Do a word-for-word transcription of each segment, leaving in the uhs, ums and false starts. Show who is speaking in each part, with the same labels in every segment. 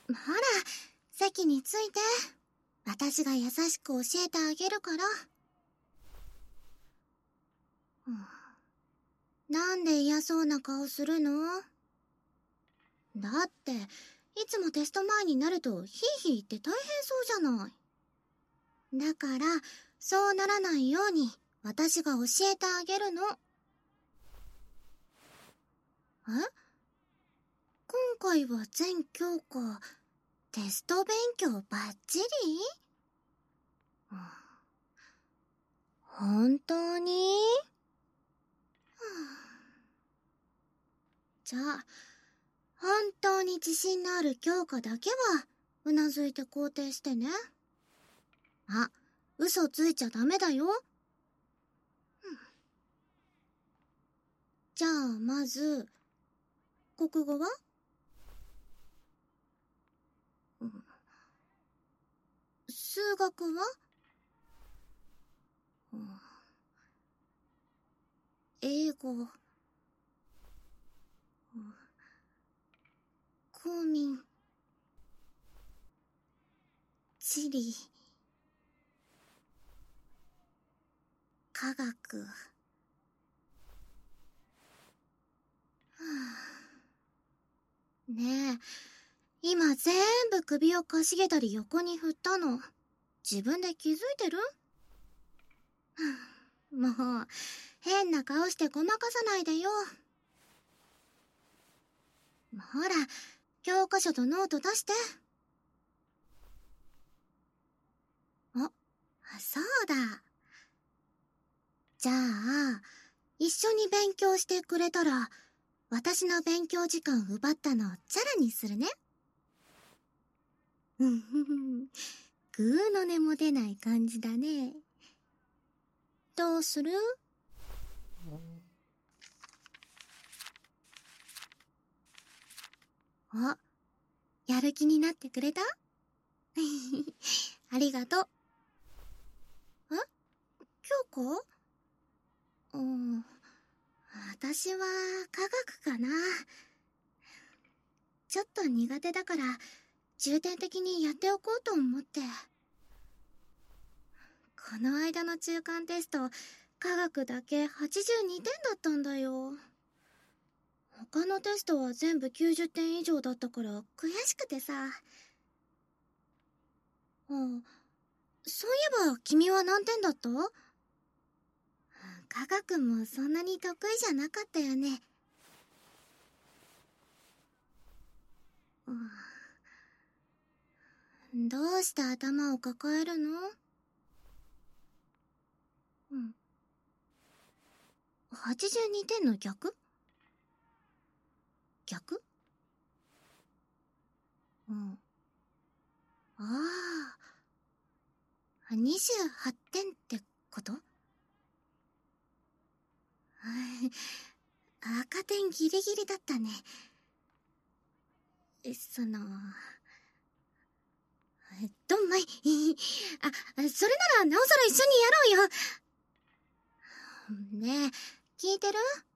Speaker 1: ほら、席について。私が優しく教えてあげるから。うん、なんで嫌そうな顔するの？だって、いつもテスト前になるとヒーヒー言って大変そうじゃない。だから、そうならないように私が教えてあげるの。え？今回は全教科、テスト勉強バッチリ？うん、本当に？じゃあ、本当に自信のある教科だけは、うなずいて肯定してね。あ、嘘ついちゃダメだよ。うん、じゃあ、まず、国語は？うん、数学は？うん、英語、うん、公民、地理、科学。はあ、ねえ、今全部首をかしげたり横に振ったの、自分で気づいてる？もう、変な顔してごまかさないでよ。ほら、教科書とノート出して。あ、そうだ。じゃあ、一緒に勉強してくれたら、私の勉強時間奪ったのをチャラにするね。うんふふん。ぐーの音も出ない感じだね。どうする？あ、やる気になってくれた？ありがとう。え？教科？うん、私は科学かな。ちょっと苦手だから重点的にやっておこうと思って。この間の中間テスト、科学だけはちじゅうにてんだったんだよ。他のテストは全部きゅうじゅってん以上だったから悔しくてさ。あ、そういえば君は何点だった？科学もそんなに得意じゃなかったよね。うん、どうして頭を抱えるの？うん。はちじゅうにてんの逆？逆？うん。ああ、にじゅうはってんってこと？赤点ギリギリだったね。その、どんまい。あ、それならなおさら一緒にやろうよ。ねえ、聞いてる？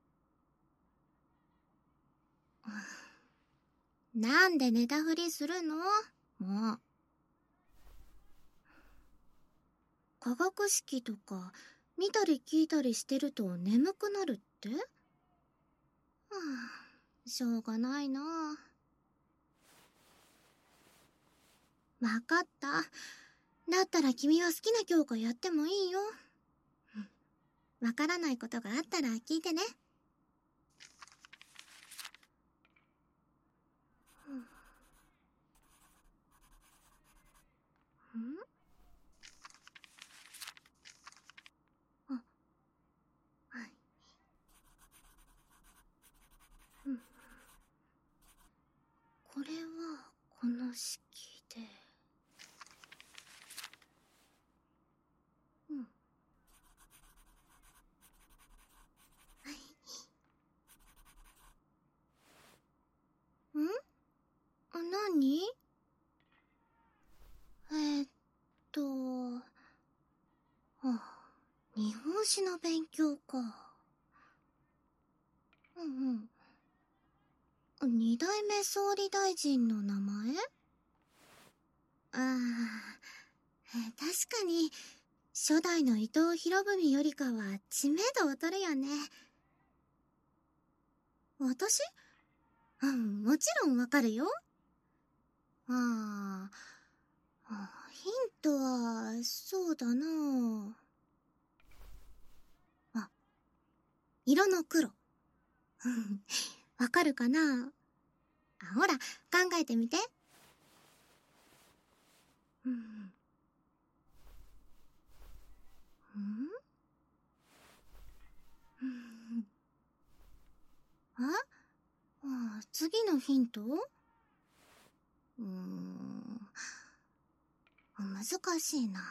Speaker 1: なんで寝たふりするの？もう。化学式とか見たり聞いたりしてると眠くなるって？はあ、しょうがないな。わかった。だったら君は好きな教科やってもいいよ。わからないことがあったら聞いてね。ん？あ、はい。うん。これはこの式で。うん。はい。ん？何？えー、っと、あ、日本史の勉強か。うんうん。二代目総理大臣の名前？ ああ、確かに、初代の伊藤博文よりかは知名度劣るよね。私？うん、もちろんわかるよ。ああ、ヒントは、そうだなあ。色の黒。わかるかなあ？ほら、考えてみて。うん。んうんああ、次のヒント？うーん、難しいな。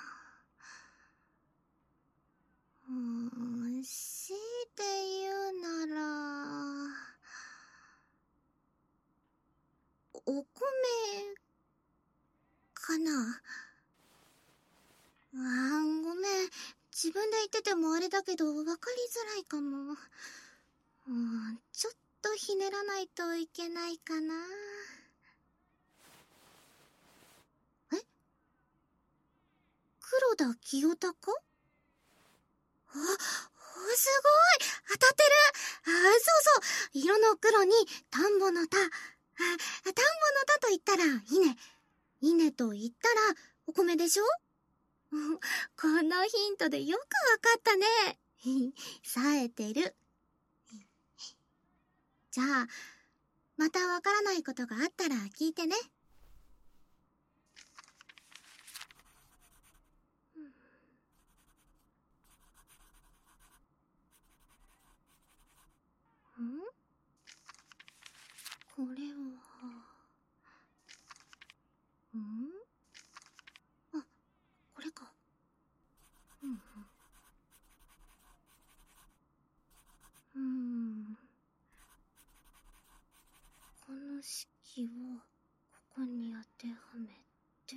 Speaker 1: うーん、強いて言うなら、お米かな。あー、ごめん。自分で言っててもあれだけど、わかりづらいかも。うん、ちょっとひねらないといけないかな。え？黒田清隆？あ、すごい！当たってる！あ、そうそう！色の黒に田んぼの田。あ、田んぼの田と言ったら稲。稲と言ったらお米でしょ？このヒントでよくわかったね。冴えてる。じゃあ、またわからないことがあったら聞いてね。ん？これは、ん？あ、これか。うんうん。この式をここに当てはめて、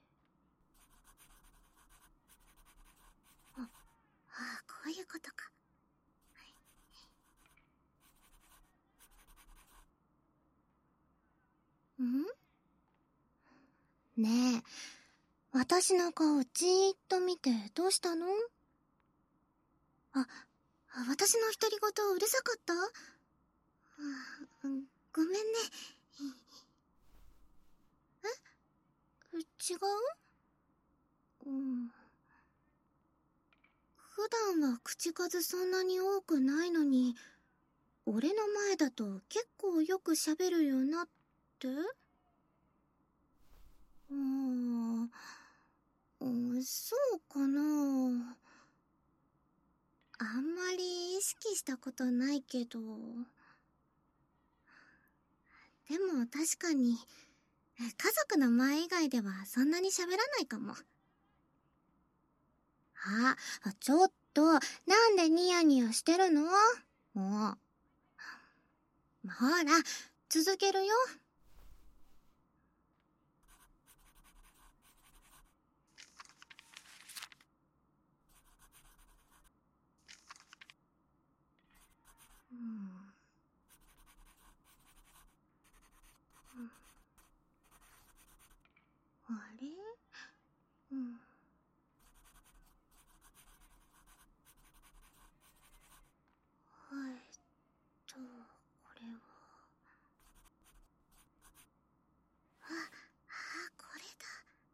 Speaker 1: あ、ああ、こういうことか。ん？ねえ、私の顔じーっと見てどうしたの？あ、私の独り言うるさかった？あ、うん、ごめんね。え？違う？うん。普段は口数そんなに多くないのに、俺の前だと結構よく喋るよなって？うーん、うん、そうかな。あんまり意識したことないけど。でも確かに、家族の前以外ではそんなに喋らないかも。あ、ちょっと、なんでニヤニヤしてるの？もう。ほら、続けるよ。うん。あれ？うん。はい、と、これは。あ、あ、これだ。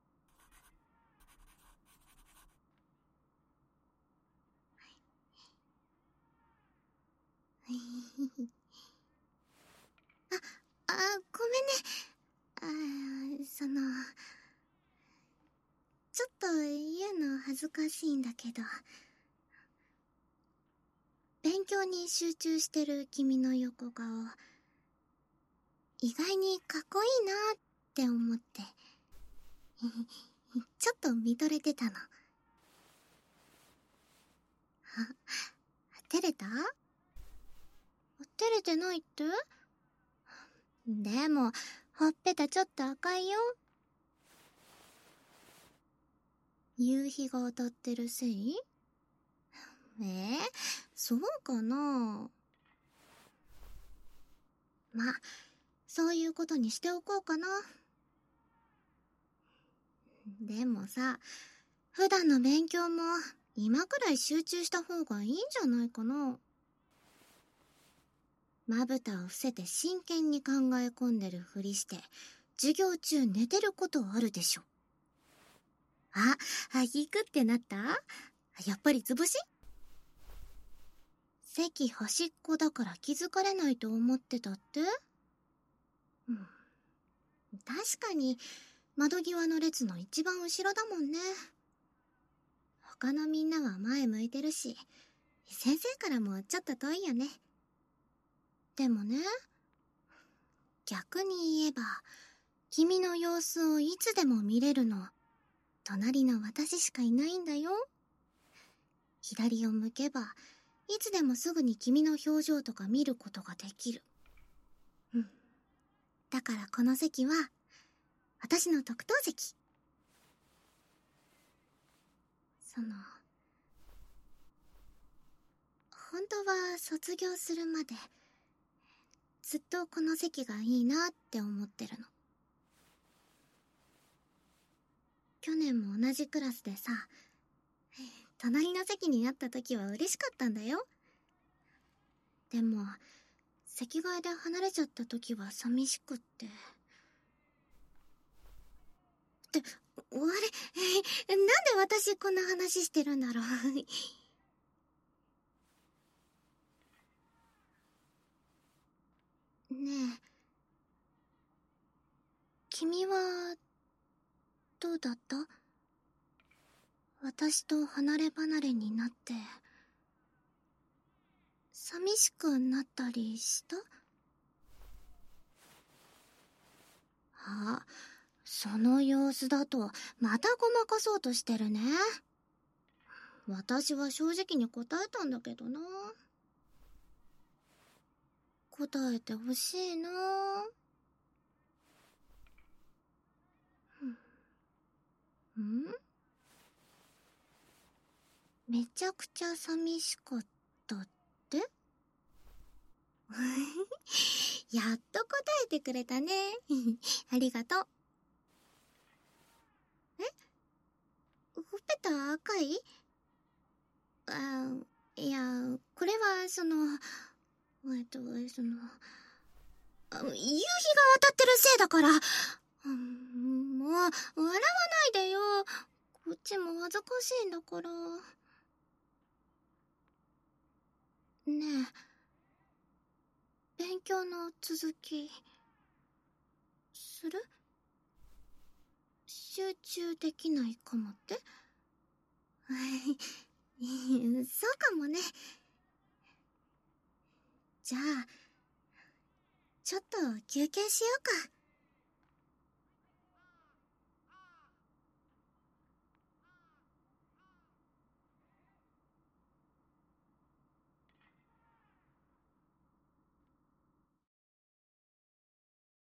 Speaker 1: あ、あ、ごめんね。あ、その、ちょっと言うの恥ずかしいんだけど、勉強に集中してる君の横顔、意外にかっこいいなって思って、ちょっと見とれてたの。あ、照れた？照れてないって？でも、ほっぺたちょっと赤いよ。夕日が当たってるせい？えー、そうかな。まあ、そういうことにしておこうかな。 でもさ、普段の勉強も今くらい集中した方がいいんじゃないかな。まぶたを伏せて真剣に考え込んでるふりして、授業中寝てることあるでしょ。あ、あ、引くってなった？やっぱり図星？席端っこだから気づかれないと思ってたって？うん。確かに、窓際の列の一番後ろだもんね。他のみんなは前向いてるし、先生からもちょっと遠いよね。でもね、逆に言えば、君の様子をいつでも見れるの、隣の私しかいないんだよ。左を向けば、いつでもすぐに君の表情とか見ることができる。うん。だからこの席は、私の特等席。その、本当は卒業するまで、ずっとこの席がいいなって思ってるの。去年も同じクラスでさ、隣の席になった時は嬉しかったんだよ。でも、席替えで離れちゃった時は寂しくって。って、あれ、なんで私こんな話してるんだろう。ねえ、君は、どうだった？私と離れ離れになって、寂しくなったりした？あ、その様子だと、またごまかそうとしてるね。私は正直に答えたんだけどな。答えてほしいな。うん？めちゃくちゃ寂しかったってやっと答えてくれたね。ありがとう。え？ほっぺた赤い？あ、いや、これは、その、えっと、その、あ、夕日が当たってるせいだから。うん、もう、笑わないでよ。こっちも恥ずかしいんだから。ねえ、勉強の続き、する？集中できないかもって？そうかもね。じゃあ、ちょっと休憩しようか。